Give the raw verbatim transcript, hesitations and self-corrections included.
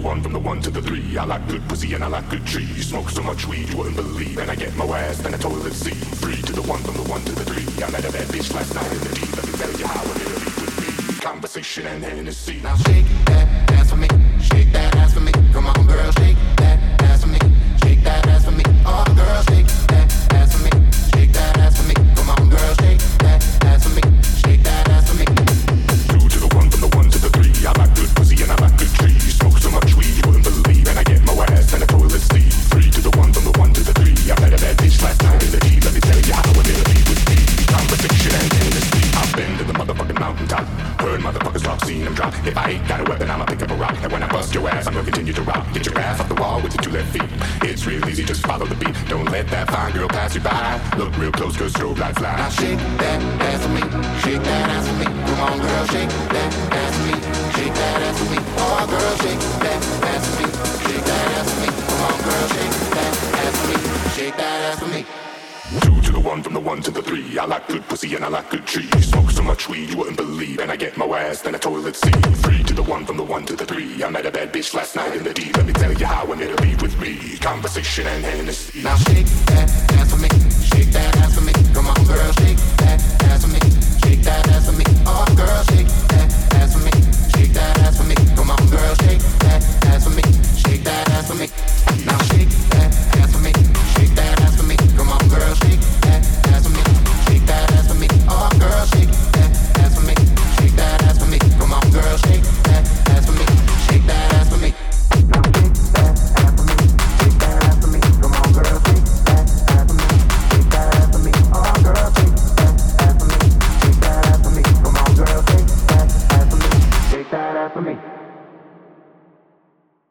one, from the one to the three. I like good pussy and I like good trees. Smoke so much weed you wouldn't believe, and I get more ass than a toilet seat. Three to the one, from the one to the three. I met a bad bitch last night in the D. Let me tell you how it really with me. Conversation and Hennessy. Now shake that ass for me, shake that ass for me. Come on, girl, shake that ass for me, shake that ass for me. Oh, girl, shake that ass for me, shake that ass for me. Come on, girl, shake that ass for me, shake that ass for me. Two to the one, from the one to the three. I like good pussy and I like good trees. Smoke so much weed you wouldn't believe, and I get more ass than a toilet seat. Three to the one, from the one to the three. I met a bad bitch last night in the D. Let me tell you how it really be with me. Conversation and Hennessy. I've been to the motherfucking mountaintop. Heard motherfuckers talk, seen them drop. If I ain't got a weapon, I'ma pick up a rock. And when I bust your ass, I'm gonna continue to rock. Get your ass off the wall with your two left feet. It's real easy, just follow the beat. Don't let that fine girl pass you by. Look real close, cause strobe lights fly. Now shake that ass for me, shake that ass for me. Come on, girl, shake that ass for me, shake that ass for me. Oh, girl, shake that ass for me, shake that ass for me. Come on, girl, shake that ass for me, shake that ass for me. Two to the one, from the one to the three. I like good pussy and I like good trees. Smoke so much weed you wouldn't believe, and I get more ass than a toilet seat. Three to the one, from the one to the three. I met a bad bitch last night in the D. Let me tell you how and it'll be with me. Conversation and Hennessy. Now shake that ass for me.